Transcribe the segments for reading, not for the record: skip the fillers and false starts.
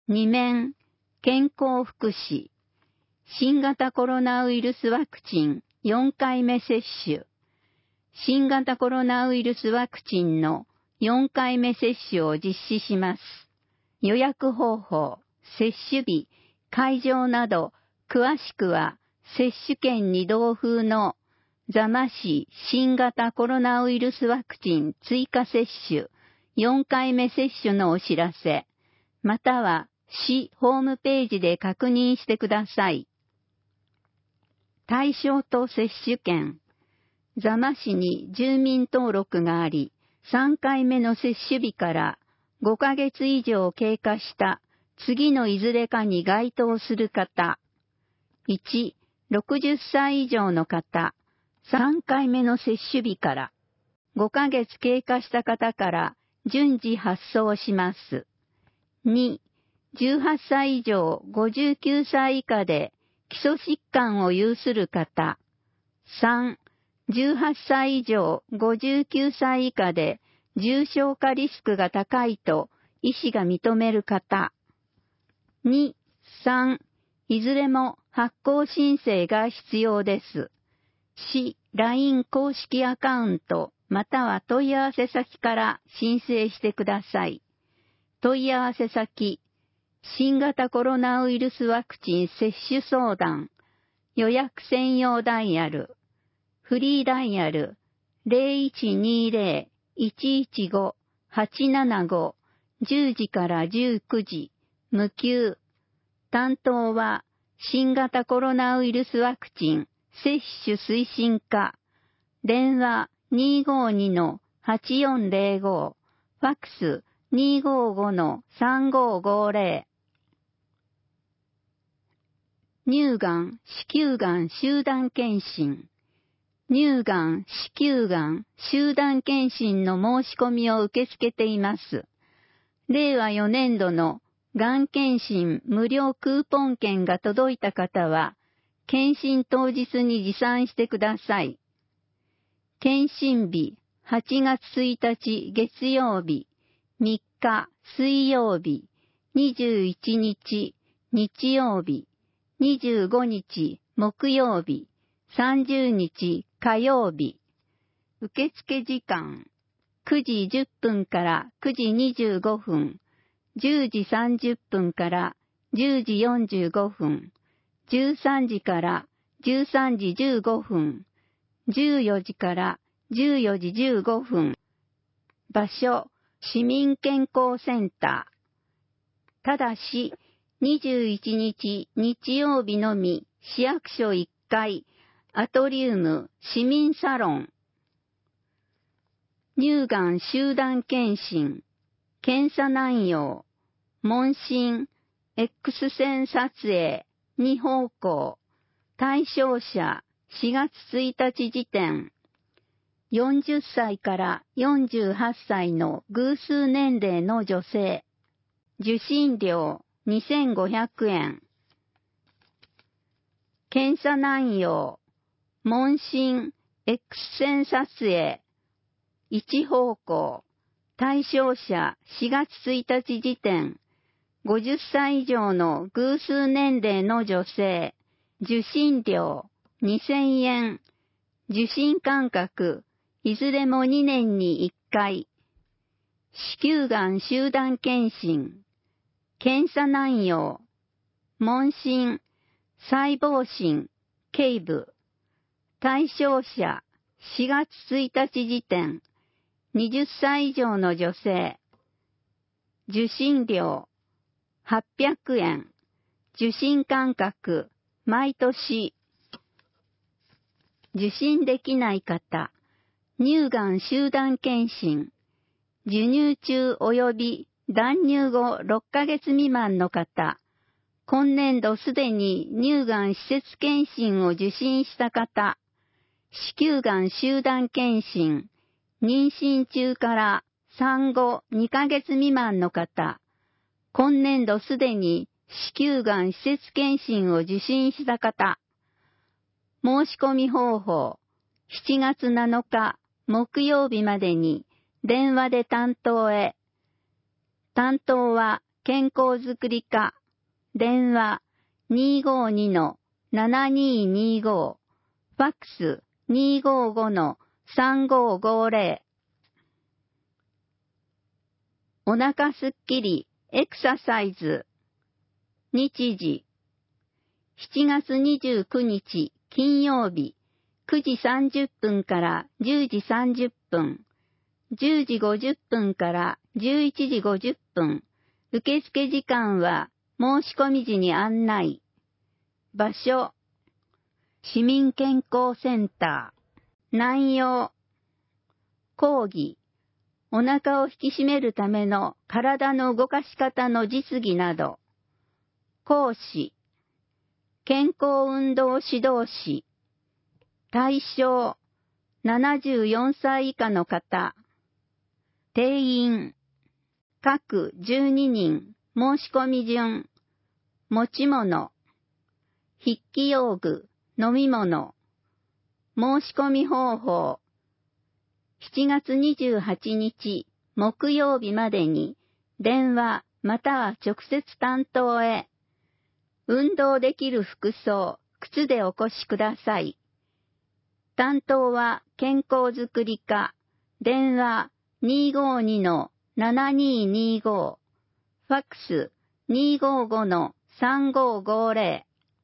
2面、健康福祉、新型コロナウイルスワクチン4回目接種、新型コロナウイルスワクチンの4回目接種を実施します。予約方法、接種日、会場など、詳しくは接種券に同封の座間市新型コロナウイルスワクチン追加接種4回目接種のお知らせ、または市ホームページで確認してください。対象と接種券。座間市に住民登録があり、3回目の接種日から5ヶ月以上経過した次のいずれかに該当する方。1、60歳以上の方。3回目の接種日から5ヶ月経過した方から順次発送します。2、18歳以上59歳以下で基礎疾患を有する方。3、18歳以上59歳以下で重症化リスクが高いと医師が認める方。2、3、いずれも発行申請が必要です。市 LINE 公式アカウントまたは問い合わせ先から申請してください。問い合わせ先、新型コロナウイルスワクチン接種相談、予約専用ダイヤル、フリーダイヤル 0120-115-875 10時から19時、無給。担当は新型コロナウイルスワクチン接種推進課、電話 252-8405、ファックス 255-3550。乳がん、子宮がん集団検診。乳がん、子宮がん集団検診の申し込みを受け付けています。令和4年度のがん検診無料クーポン券が届いた方は、検診当日に持参してください。検診日、8月1日月曜日、3日水曜日、21日日曜日、25日木曜日、30日火曜日。受付時間、9時10分から9時25分、10時30分から10時45分、13時から13時15分、14時から14時15分。場所、市民健康センター。ただし、21日日曜日のみ、市役所1階、アトリウム市民サロン。乳がん集団検診、検査内容、問診、X 線撮影、2方向、対象者、4月1日時点、40歳から48歳の偶数年齢の女性、受診料2500円、検査内容、問診、X 線撮影、1方向、対象者4月1日時点、50歳以上の偶数年齢の女性、受診料2000円、受診間隔、いずれも2年に1回、子宮がん集団検診、検査内容、問診、細胞診、頸部、対象者4月1日時点、20歳以上の女性、受診料800円、受診間隔、毎年、受診できない方、乳がん集団検診、授乳中及び断乳後6ヶ月未満の方、今年度すでに乳がん施設検診を受診した方、子宮がん集団検診、妊娠中から産後2ヶ月未満の方、今年度すでに子宮がん施設検診を受診した方、申し込み方法、7月7日木曜日までに電話で担当へ。担当は健康づくり課、電話 252-7225、ファックス 255-3550。お腹すっきりエクササイズ。日時7月29日金曜日9時30分から10時30分、10時50分から11時50分、受付時間は申し込み時に案内。場所、市民健康センター。内容、講義、お腹を引き締めるための体の動かし方の実技など。講師、健康運動指導士。対象、74歳以下の方。定員、各12人、申し込み順。持ち物、筆記用具、飲み物。申し込み方法。7月28日木曜日までに電話または直接担当へ。運動できる服装、靴でお越しください。担当は健康づくり課、電話 252-7225、ファックス 255-3550。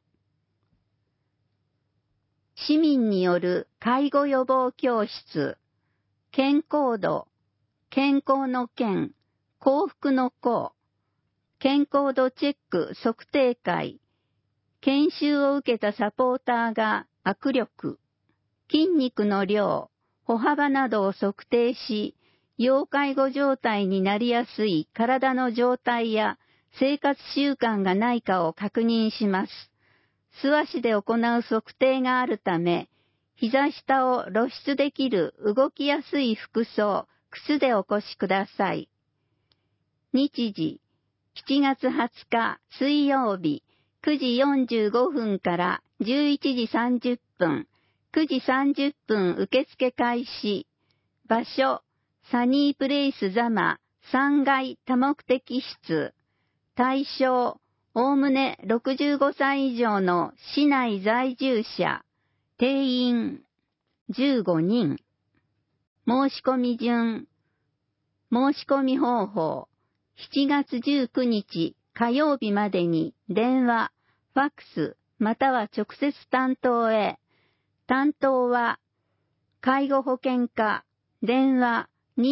市民による介護予防教室。健康度、健康の健、幸福の幸。健康度チェック測定会。研修を受けたサポーターが握力、筋肉の量、歩幅などを測定し、要介護状態になりやすい体の状態や生活習慣がないかを確認します。素足で行う測定があるため、膝下を露出できる動きやすい服装、靴でお越しください。日時、7月20日水曜日、9時45分から11時30分、9時30分受付開始。場所、サニープレイスザマ3階多目的室。対象、おおむね65歳以上の市内在住者。定員、15人。申し込み順。申し込み方法。7月19日火曜日までに電話、ファックス、または直接担当へ。担当は、介護保険課、電話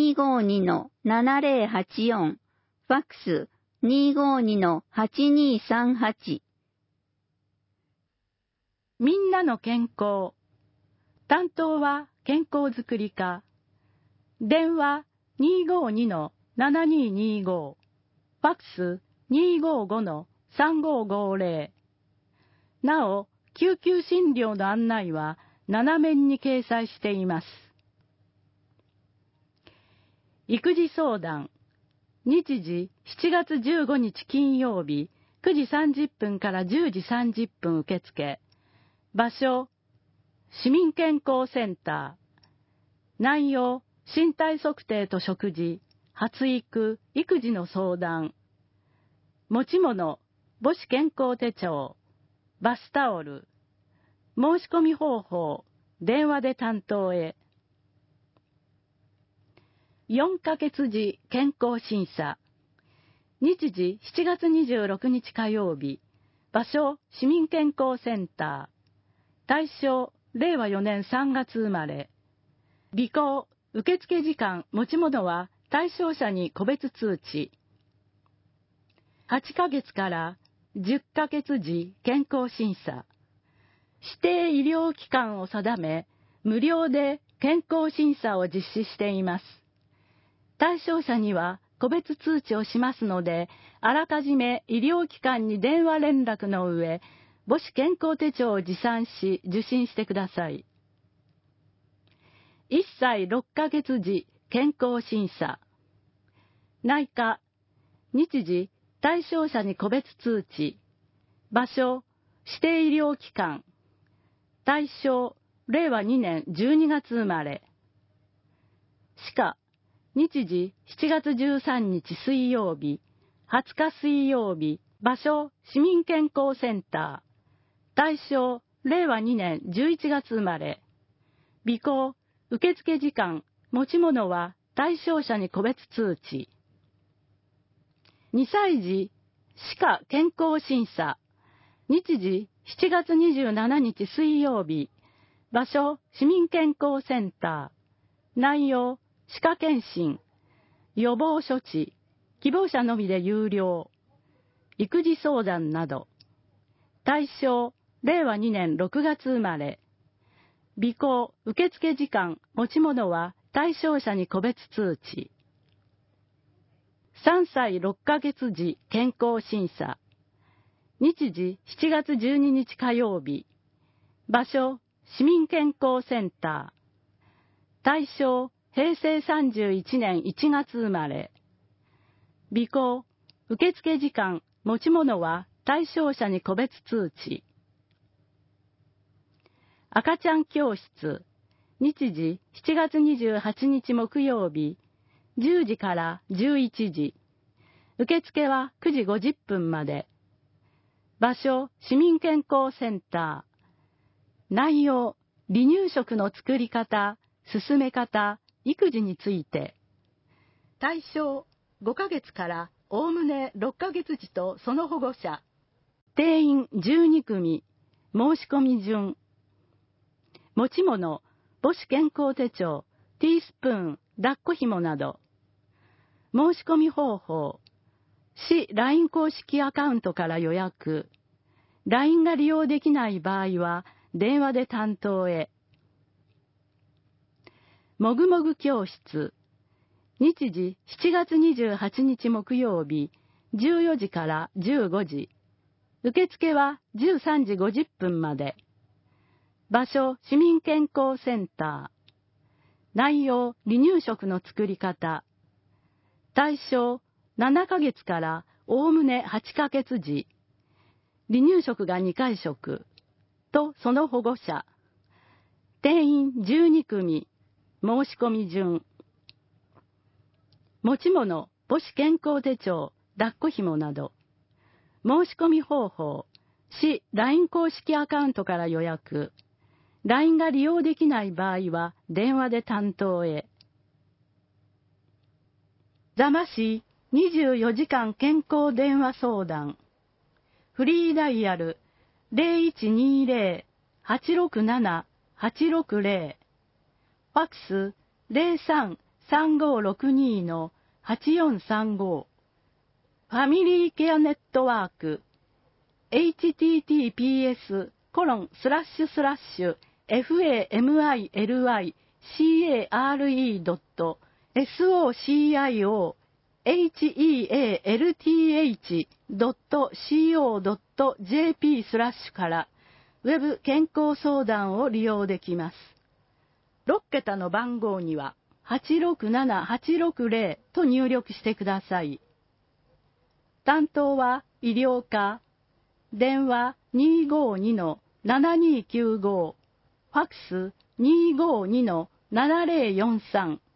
252-7084、ファックス 252-8238。 みんなの健康。担当は健康づくり課。電話 252-7225、ファックス 255-3550。なお、救急診療の案内は7面に掲載しています。育児相談。日時7月15日金曜日9時30分から10時30分受付。場所、市民健康センター。内容、身体測定と食事、発育、育児の相談。持ち物、母子健康手帳、バスタオル。申し込み方法、電話で担当へ。4ヶ月時健康審査。日時7月26日火曜日。場所、市民健康センター。対象、令和4年3月生まれ。備考、受付時間、持ち物は対象者に個別通知。8ヶ月から10ヶ月時健康審査。指定医療機関を定め、無料で健康審査を実施しています。対象者には個別通知をしますので、あらかじめ医療機関に電話連絡の上、母子健康手帳を持参し受診してください。1歳6ヶ月時健康審査。内科、日時、対象者に個別通知。場所、指定医療機関。対象、令和2年12月生まれ。歯科、日時7月13日水曜日、 20日水曜日、場所、市民健康センター。対象、令和2年11月生まれ。備考、受付時間、持ち物は対象者に個別通知。2歳児、歯科健康審査。日時、7月27日水曜日。場所、市民健康センター。内容、歯科検診。予防処置。希望者のみで有料。育児相談など。対象、令和2年6月生まれ。備考、受付時間、持ち物は対象者に個別通知。3歳6ヶ月時健康審査。日時7月12日火曜日。場所、市民健康センター。対象、平成31年1月生まれ。備考、受付時間、持ち物は対象者に個別通知。赤ちゃん教室。日時7月28日木曜日。10時から11時。受付は9時50分まで。場所、市民健康センター。内容、離乳食の作り方、進め方、育児について。対象、5ヶ月からおおむね6ヶ月児とその保護者。定員12組。申し込み順。持ち物、母子健康手帳、ティースプーン、抱っこ紐など。申し込み方法。市 LINE 公式アカウントから予約。LINE が利用できない場合は、電話で担当へ。もぐもぐ教室。日時7月28日木曜日、14時から15時。受付は13時50分まで。場所、市民健康センター。内容、離乳食の作り方。対象、7ヶ月からおおむね8ヶ月時。離乳食が2回食。とその保護者。定員12組。申し込み順。持ち物、母子健康手帳、抱っこ紐など。申し込み方法。市 LINE 公式アカウントから予約。LINE が利用できない場合は電話で担当へ。座間市24時間健康電話相談。フリーダイヤル 0120-867-860。ファックス 03-3562-8435。ファミリーケアネットワーク family-socio-health.co.jp/ からウェブ健康相談を利用できます。6桁の番号には867860と入力してください。担当は医療課。電話 252-7295。ファックス 252-7043。